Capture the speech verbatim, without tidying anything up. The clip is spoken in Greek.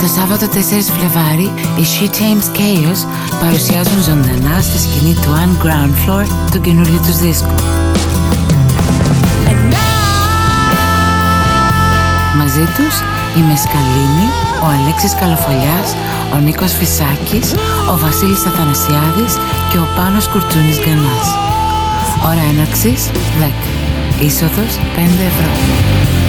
Σάββατο τέσσερις Φλεβάρι, οι She Tames Chaos παρουσιάζουν ζωντανά στη σκηνή του Underground Floor τον καινούριο τους δίσκο. Μαζί τους η Μεσκαλίνη, ο Αλέξης Καλοφολιάς, ο Νίκος Φυσάκης, ο Βασίλης Αθανασιάδης και ο Πάνος Κουρτσούνης Γκανάς. Ώρα έναρξης δέκα. Είσοδος πέντε ευρώ.